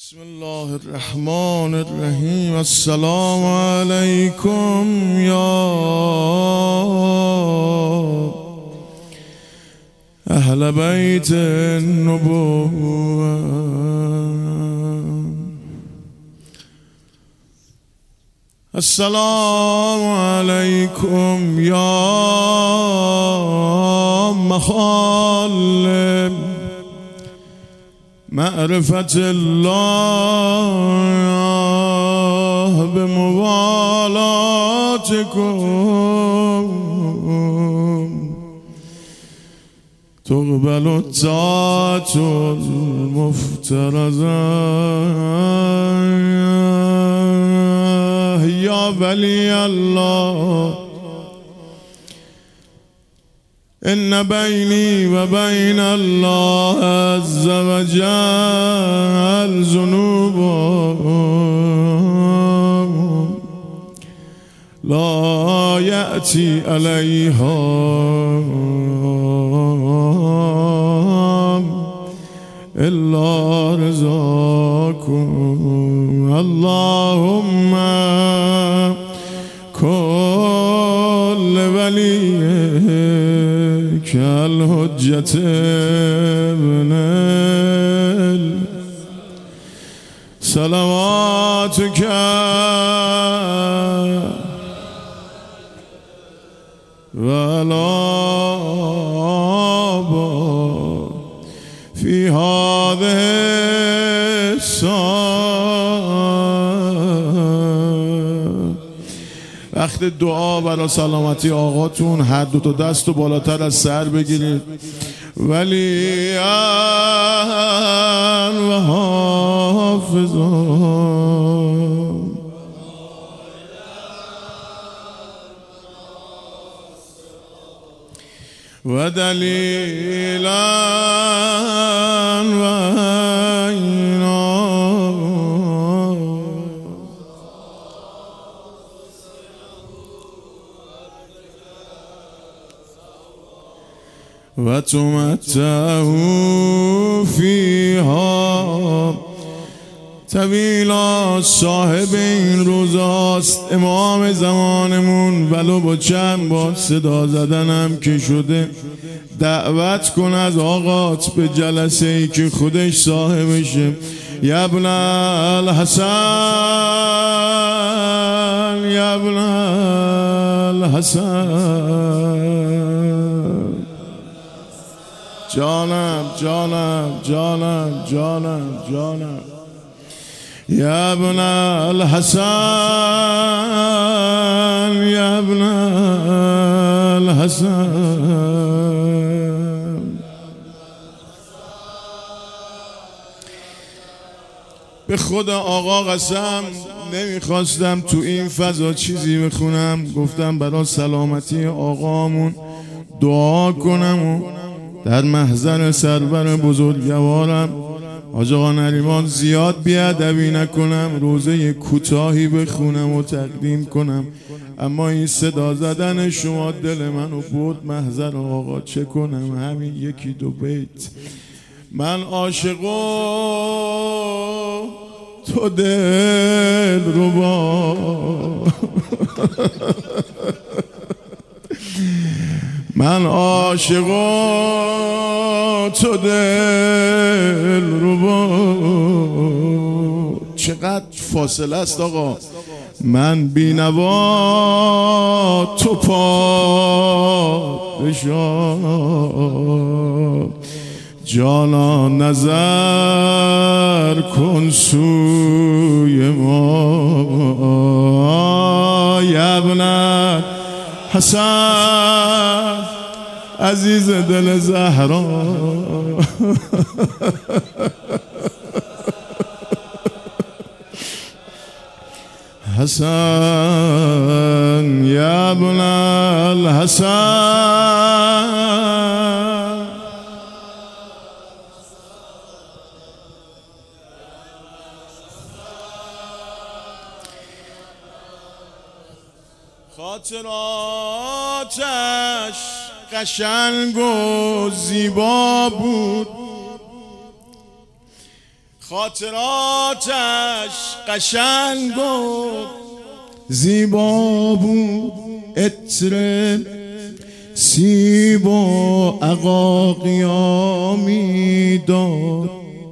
بسم الله الرحمن الرحیم. السلام علیکم یا اهل بیت النبوة. السلام علیکم یا مخال معرفت الله بموالاتكم تقبل الطاعة المفترضة. يا ولي الله إن بيني وبين الله عز وجل ذنوب لا يأتي عليها إلا رضاكم. اللهم كل وليك الحجة ابن صلواتك ولا في هذه الساعة. وقت دعا برای سلامتی آقاتون هر دو تا دست رو بالاتر از سر بگیرید. ولی و حافظا و دلیلا و عینا و تمتعه فیها طویلا. صاحب این روزاست امام زمانمون، ولو با چند بار صدا زدنم که شده. دعوت کن از آقات به جلسه ای که خودش صاحبشه. یا ابن الحسن یا ابن الحسن. جانم جانم جانم جانم جانم. یا ابن الحسن یا ابن الحسن. به خدا آقا قسم نمیخواستم تو این فضا چیزی بخونم، گفتم برای سلامتی آقامون دعا کنم و در محضر سرور بزرگوارم حاج آقا نریمان زیاد بیادبی نکنم، روزه کوتاهی بخونم و تقدیم کنم. اما این صدا زدن شما دل منو برد محضر آقا. چه کنم؟ همین یکی دو بیت. من عاشق تو دل ربا من عاشق تو دل ربا. چقدر فاصله است آقا. من بینوا تو پادشاه. جانا نظر کن سوی ما. یا ابن حسن عزیز دل زهرا. حسن یا ابن الحسن. خاطراتش قشنگ و زیبا بود، خاطراتش قشنگ و زیبا بود، عطر سیب و عقاقیا میداد،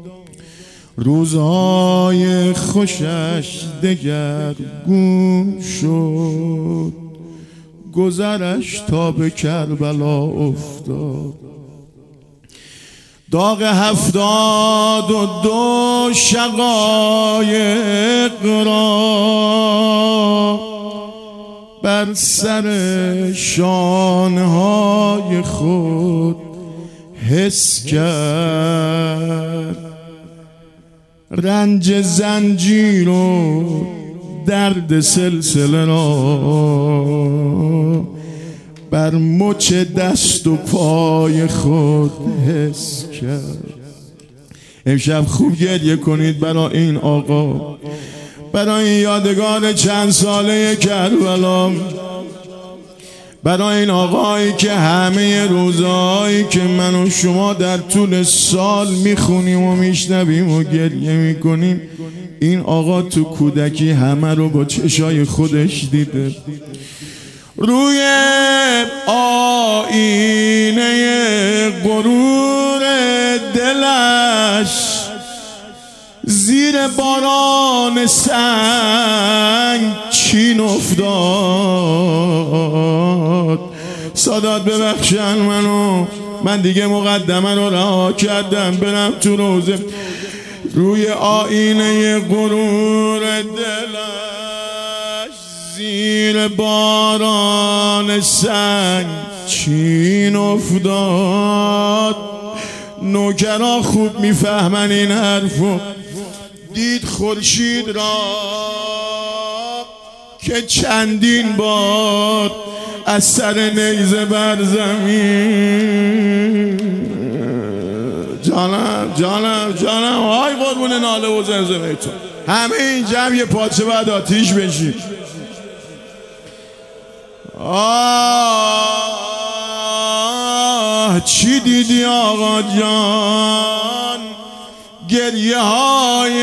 روزهای خوشش دگرگون شد، گذرش تا به کربلا افتاد. داغ 72 شقایق را بر سر شانه‌های خود حس کرد، رنج زنجیر و درد سلسله را بر مچ دست و پای خود حس کرد. امشب خوب گریه کنید برای این آقا، برای این یادگار چند ساله کربلا، برای این آقایی که همه روزهایی که من و شما در طول سال میخونیم و میشنویم و گریه میکنیم، این آقا تو کودکی همه رو با چشای خودش دیده. روی آینه غرور دلش زیر باران سنگ چین افتاد. سادات ببخشن منو، من دیگه مقدمه رو رها کردم برم تو روزه. روی آینه غرور دلش زیر باران سنگ چین افتاد. نوکرا خوب میفهمن این حرفو. دید خورشید را که چندین بار از سر نیزه بر زمین. جانم جانم جانم، آی قربون ناله و زمزمه‌تون. همه این جمع یه پاچه بعد آتیش بشید. چی دیدی آقا جان؟ گریه های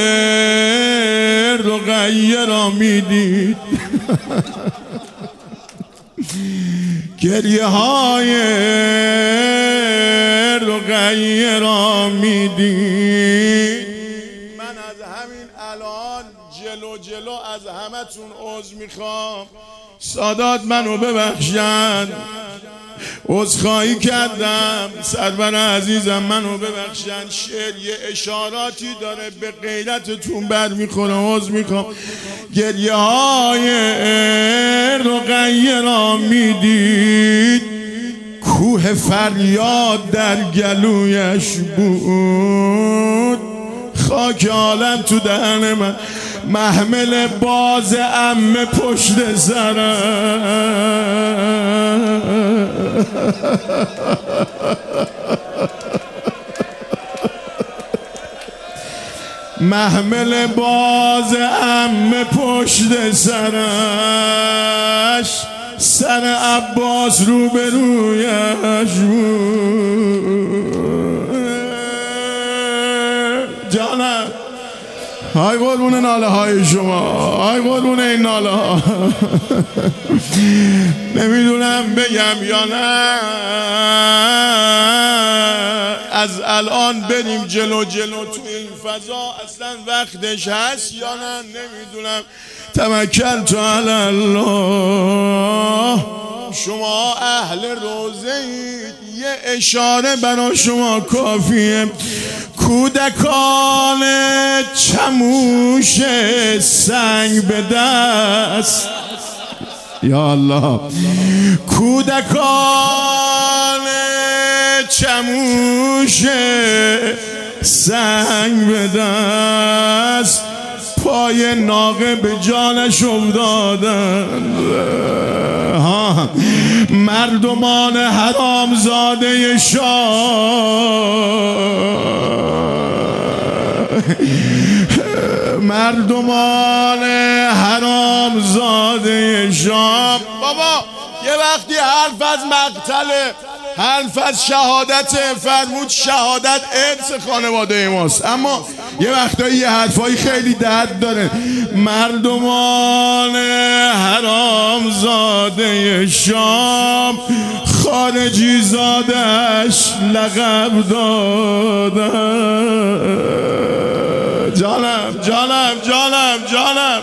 رقیه را میدید، گریه های رقیه را میدید. من از همین الان جلو از همتون عذر میخوام. سادات منو ببخشن، عذرخواهی کردم. سرور عزیزم منو ببخشن. شعر یه اشاراتی داره به غیرتتون بر میخوره، عذر میخوام. گریه های رقیه را میدید، کوه فریاد در گلویش بود. خاک عالم تو دهن من، محمل باز عمه پشت سرم. محمل باز عمه پشت سرش، سر عباس روبرویش بود. جانم های قربون ناله های شما، های قربون این ناله ها. نمیدونم بگم یا نه، از الان بریم جلو تو این فضا اصلا وقتش هست یا نه نمیدونم. توکلت علی الله. شما اهل روزه اید، یه اشاره برای شما کافیه. کودکان چموش سنگ به دست، یا الله. کودکان چموش سنگ به دست، پای ناقه به جانش افتادن. مردمان حرام زاده مردمان حرام زاده شام. بابا یه وقتی حرف از مقتله، حرف از شهادت، فرمود شهادت ارث خانواده ماست. اما یه وقتایی یه حرفایی خیلی درد داره. مردمان حرامزاده شام خارجی زادش لقب دادن. جانم جانم جانم جانم.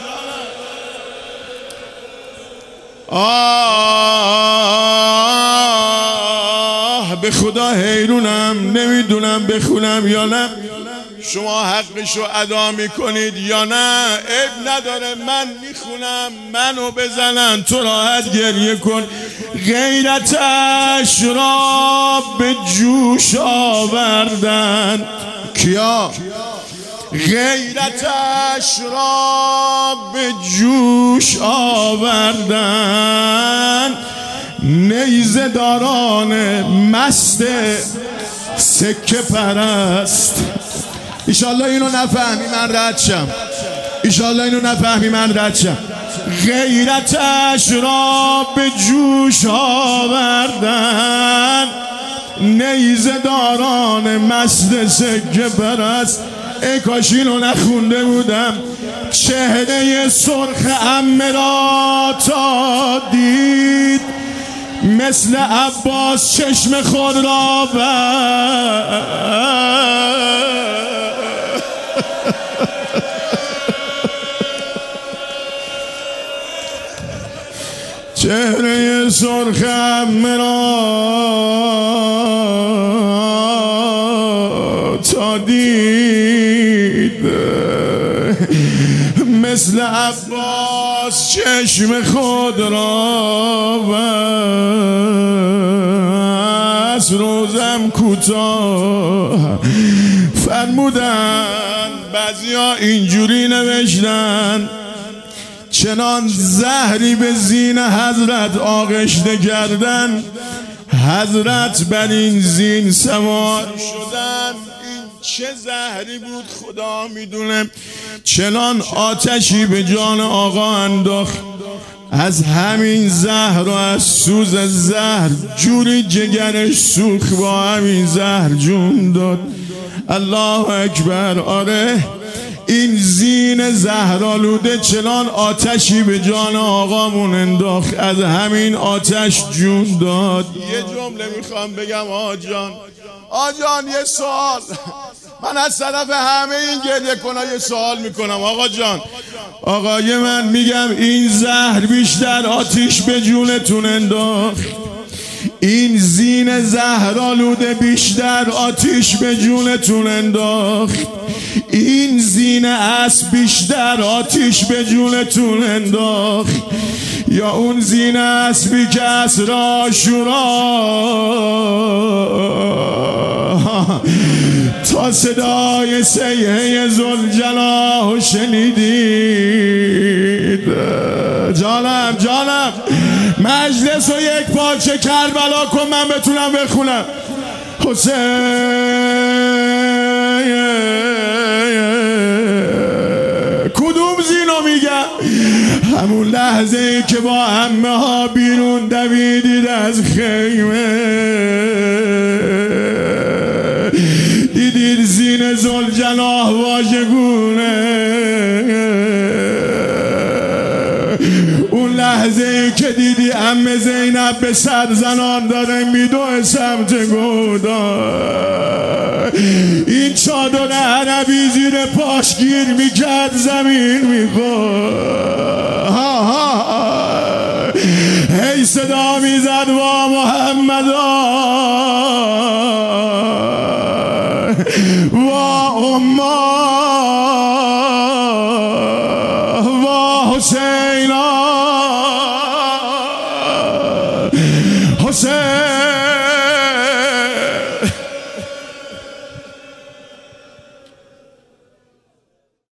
به خدا حیرونم، نمیدونم بخونم یا نه. شما حقشو ادا میکنید یا نه، عیب نداره من میخونم، منو بزنن تو راحت گریه کن. غیرتش را به جوش آوردن. کیا؟ غیرتش را به جوش آوردن نیزه داران مست سکه پرست. ایشالله اینو نفهمی من رد شم، ایشالله اینو نفهمی من رد شم. غیرتش را به جوش آوردن نیزه داران مست سکه پرست. ای کاش اینو نخونده بودم. چهره سرخ عمه را تا دید مثل عباس چشم خود را چهره سرخ عمه را تا دید مثل عباس چشم خود را بس. روزم کوتاه فرمودن، بعضیا اینجوری نوشتن چنان زهری به زین حضرت آغشته کردن، حضرت بر این زین سوار شدن. این چه زهری بود خدا میدونه. چنان آتشی به جان آقا انداخت، از همین زهر و از سوز زهر جوری جگرش سوخت، با همین زهر جون داد. الله اکبر. آره این زین زهرآلوده چنان آتشی به جان آقامون انداخت، از همین آتش جون داد. یه جمله میخوام بگم آقا جان، یه سوال. من از طرف همه این گریه کنها یه سوال میکنم آقا جان، آقای من میگم این زهر بیشتر آتش به جونتون انداخت، این زین زهرآلوده بیشتر آتش به جونتون انداخت، این زین اسب بیشتر آتش به جونتون انداخت، یا اون زین اسبی که اسر عاشورا تا صدای سیحه ذوالجلال شنیدید. جانم جانم مجلس و یک پارچه کربلا کن من بتونم بخونم. حسین کدوم زینو میگم؟ همون لحظه ای که با عمه ها بیرون دویدید از خیمه، دیدید زین ذوالجلال واژگونه. اون لحظه ای که دیدی عمه زینب به سر زنان داره میدوه سمت گودا، این چادر عربی زیر پاش گیر میکرد زمین میخورد. هی صدا میزد وا محمد، وا اما، وا حسین.